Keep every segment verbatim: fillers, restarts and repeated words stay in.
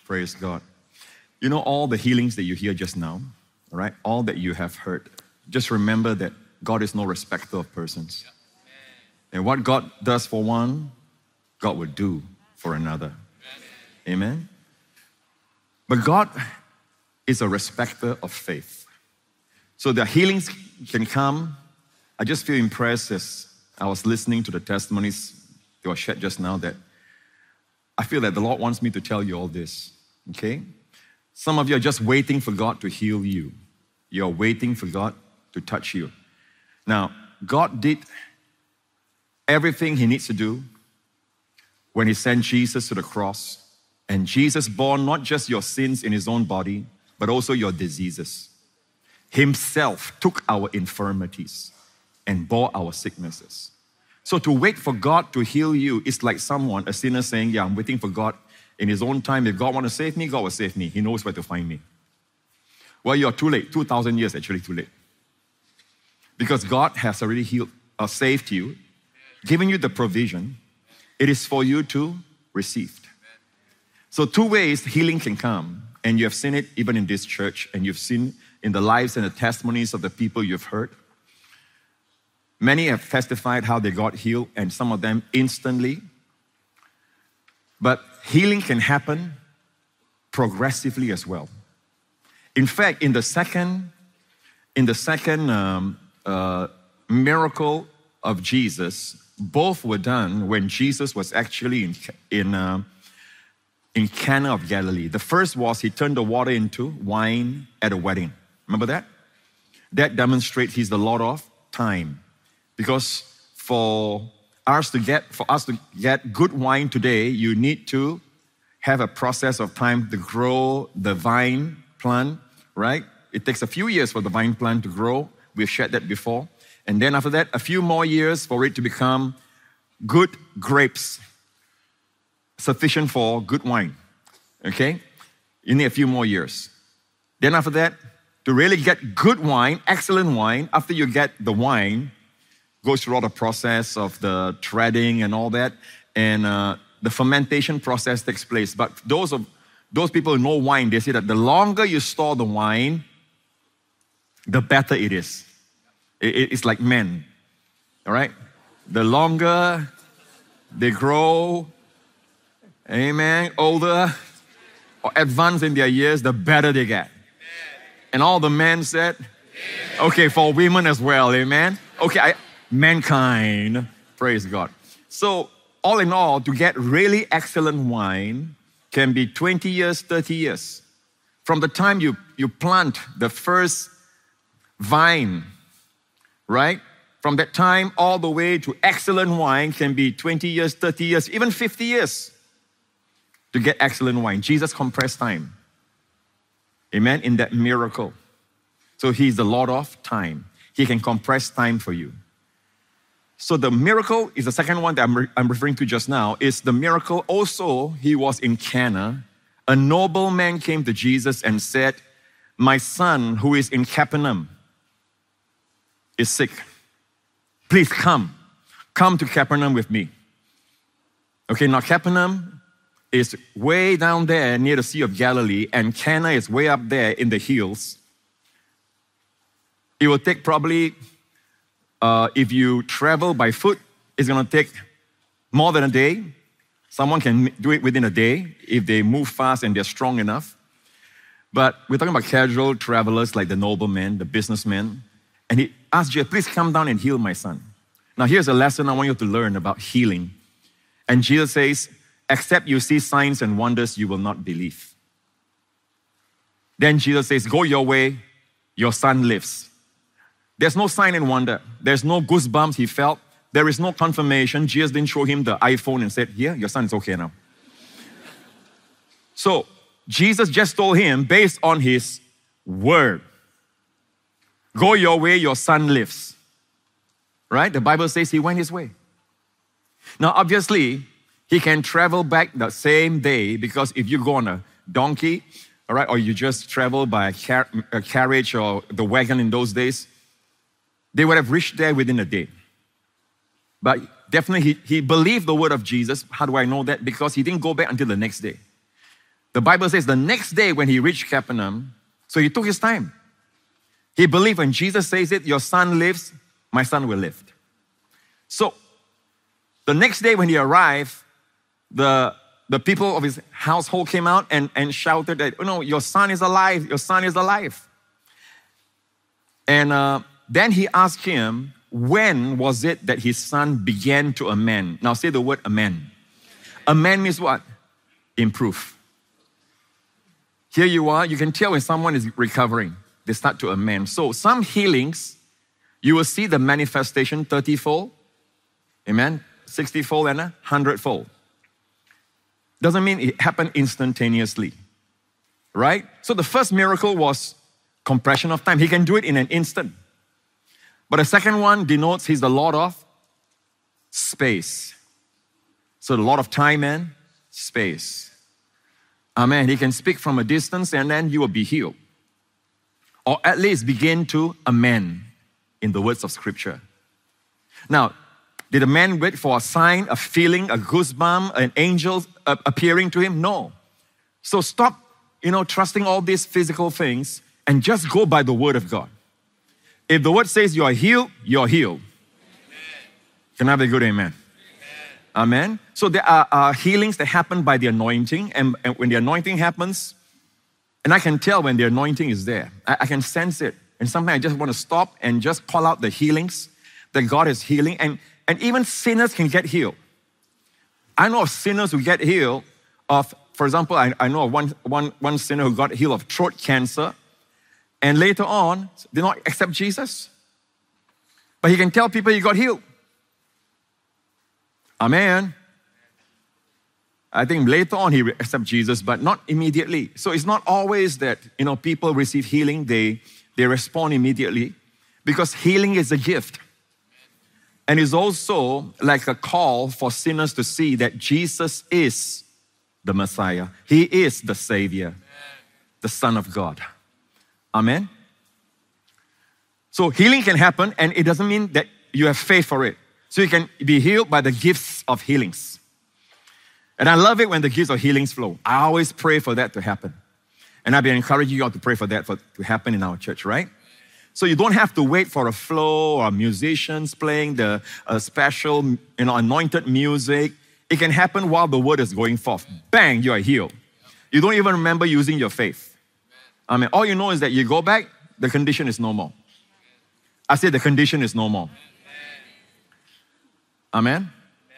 Praise God. You know, all the healings that you hear just now, all right, all that you have heard, just remember that God is no respecter of persons. And what God does for one, God will do for another. Amen? But God is a respecter of faith. So the healings can come. I just feel impressed as I was listening to the testimonies that were shared just now that I feel that the Lord wants me to tell you all this, okay? Some of you are just waiting for God to heal you. You're waiting for God to touch you. Now, God did everything He needs to do when He sent Jesus to the cross. And Jesus bore not just your sins in His own body, but also your diseases. Himself took our infirmities and bore our sicknesses. So to wait for God to heal you is like someone, a sinner saying, yeah, I'm waiting for God in His own time. If God wants to save me, God will save me. He knows where to find me. Well, you're too late. two thousand years actually too late. Because God has already healed or saved you, given you the provision. It is for you to receive. So two ways healing can come. And you have seen it even in this church. And you've seen in the lives and the testimonies of the people you've heard. Many have testified how they got healed, and some of them instantly. But healing can happen progressively as well. In fact, in the second, in the second um, uh, miracle of Jesus, both were done when Jesus was actually in in, uh, in Cana of Galilee. The first was He turned the water into wine at a wedding. Remember that? That demonstrates He's the Lord of time. Because for us to get for us to get good wine today, you need to have a process of time to grow the vine plant, right? It takes a few years for the vine plant to grow. We've shared that before. And then after that, a few more years for it to become good grapes, sufficient for good wine, okay? You need a few more years. Then after that, to really get good wine, excellent wine, after you get the wine, goes through all the process of the treading and all that, and uh, the fermentation process takes place. But those of those people who know wine, they say that the longer you store the wine, the better it is. It, it's like men, all right? The longer they grow, amen, older or advanced in their years, the better they get. And all the men said, okay, for women as well, amen. Okay, I. Mankind, praise God. So all in all, to get really excellent wine can be twenty years, thirty years. From the time you, you plant the first vine, right? From that time all the way to excellent wine can be twenty years, thirty years, even fifty years to get excellent wine. Jesus compressed time. Amen, in that miracle. So He's the Lord of time. He can compress time for you. So the miracle is the second one that I'm, re- I'm referring to just now, is the miracle also, He was in Cana. A nobleman came to Jesus and said, my son who is in Capernaum is sick. Please come. Come to Capernaum with me. Okay, now Capernaum is way down there near the Sea of Galilee, and Cana is way up there in the hills. It will take probably Uh, if you travel by foot, it's going to take more than a day. Someone can do it within a day if they move fast and they're strong enough. But we're talking about casual travelers like the nobleman, the businessman. And he asked Jesus, please come down and heal my son. Now here's a lesson I want you to learn about healing. And Jesus says, except you see signs and wonders, you will not believe. Then Jesus says, go your way, your son lives. There's no sign and wonder. There's no goosebumps he felt. There is no confirmation. Jesus didn't show him the iPhone and said, here, your son is okay now. So Jesus just told him based on His word, go your way, your son lives. Right? The Bible says he went his way. Now obviously, he can travel back the same day, because if you go on a donkey, all right, or you just travel by a, car- a carriage or the wagon in those days, they would have reached there within a day. But definitely he, he believed the word of Jesus. How do I know that? Because he didn't go back until the next day. The Bible says the next day when he reached Capernaum, so he took his time. He believed when Jesus says it, your son lives, my son will live. So the next day when he arrived, the, the people of his household came out and, and shouted that, oh no, your son is alive, your son is alive. And uh, then he asked him, when was it that his son began to amend? Now say the word amend. Amend means what? Improve. Here you are, you can tell when someone is recovering, they start to amend. So some healings, you will see the manifestation thirty-fold, amen, sixty-fold and a hundred-fold. Doesn't mean it happened instantaneously, right? So the first miracle was compression of time. He can do it in an instant. But the second one denotes he's the Lord of space. So the Lord of time and space. Amen. He can speak from a distance and then you will be healed. Or at least begin to amend in the words of Scripture. Now, did the man wait for a sign, a feeling, a goosebump, an angel appearing to him? No. So stop, you know, trusting all these physical things and just go by the word of God. If the word says you are healed, you're healed. Amen. Can I have a good amen? Amen. Amen. So there are uh, healings that happen by the anointing, and, and when the anointing happens, and I can tell when the anointing is there. I, I can sense it. And sometimes I just want to stop and just call out the healings that God is healing. And, and even sinners can get healed. I know of sinners who get healed of, for example, I, I know of one, one, one sinner who got healed of throat cancer. And later on, did not accept Jesus. But he can tell people he got healed. Amen. I think later on he accepted Jesus, but not immediately. So it's not always that, you know, people receive healing, they, they respond immediately, because healing is a gift. And it's also like a call for sinners to see that Jesus is the Messiah. He is the Savior, the Son of God. Amen. So healing can happen, and it doesn't mean that you have faith for it. So you can be healed by the gifts of healings. And I love it when the gifts of healings flow. I always pray for that to happen. And I've been encouraging you all to pray for that for, to happen in our church, right? So you don't have to wait for a flow or musicians playing the uh, special, you know, anointed music. It can happen while the word is going forth. Bang, you are healed. You don't even remember using your faith. I mean, all you know is that you go back, the condition is normal. I said the condition is normal. Amen?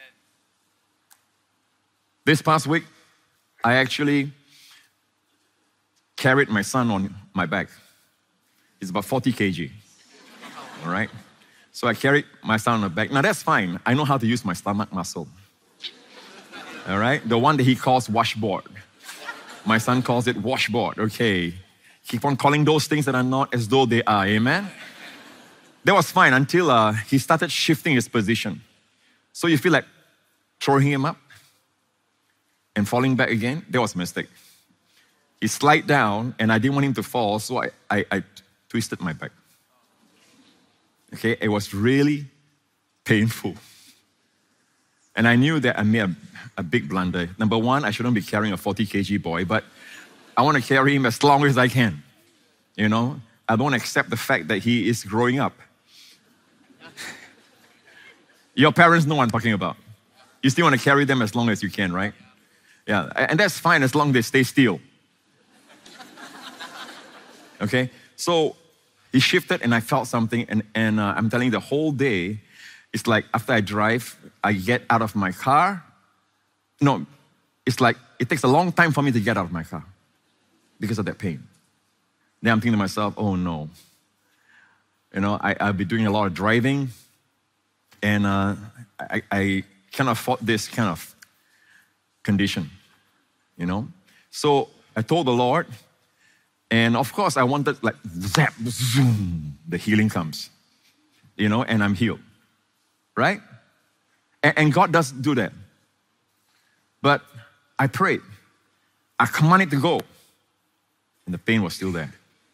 This past week, I actually carried my son on my back. He's about forty kilograms. All right? So I carried my son on the back. Now that's fine. I know how to use my stomach muscle. All right? The one that he calls washboard. My son calls it washboard. Okay. Keep on calling those things that are not as though they are. Amen? That was fine until uh, he started shifting his position. So you feel like throwing him up and falling back again. That was a mistake. He slid down and I didn't want him to fall, so I, I, I twisted my back. Okay, it was really painful. And I knew that I made a, a big blunder. Number one, I shouldn't be carrying a forty kilogram boy, but I want to carry him as long as I can. You know, I don't accept the fact that he is growing up. Your parents know what I'm talking about. You still want to carry them as long as you can, right? Yeah, and that's fine as long as they stay still. Okay, so he shifted and I felt something, and, and uh, I'm telling you, the whole day, it's like after I drive, I get out of my car. No, it's like it takes a long time for me to get out of my car because of that pain. Then I'm thinking to myself, oh no. You know, I, I'll be doing a lot of driving, and uh, I, I can't afford this kind of condition, you know. So I told the Lord, and of course I wanted like zap, zoom, the healing comes, you know, and I'm healed, right? And, and God does do that. But I prayed, I commanded it to go, and the pain was still there.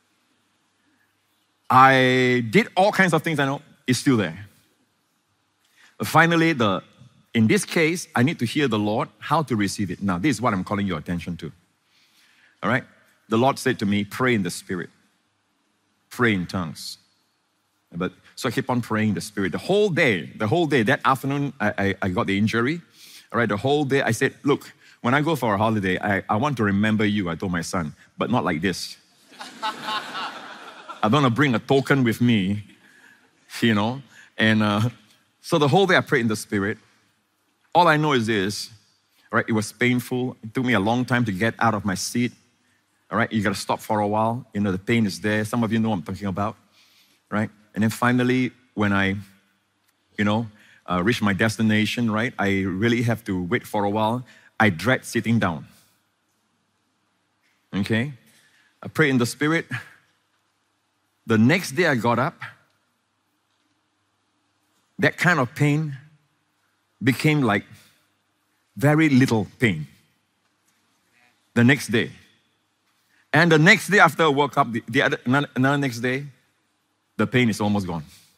I did all kinds of things, I know, it's still there. But finally, the in this case, I need to hear the Lord how to receive it. Now, this is what I'm calling your attention to. All right? The Lord said to me, pray in the Spirit. Pray in tongues. But so I keep on praying in the Spirit. The whole day, the whole day, that afternoon, I, I, I got the injury. All right, the whole day, I said, look, when I go for a holiday, I, I want to remember you, I told my son, but not like this. I don't want to bring a token with me, you know. And uh, so the whole day I prayed in the Spirit. All I know is this, right? It was painful. It took me a long time to get out of my seat. All right, you got to stop for a while. You know, the pain is there. Some of you know what I'm talking about, right? And then finally, when I, you know, uh, reach my destination, right, I really have to wait for a while. I dread sitting down. Okay? I prayed in the Spirit. The next day I got up. That kind of pain became like very little pain. The next day. And the next day after I woke up, the, the other, another next day, the pain is almost gone.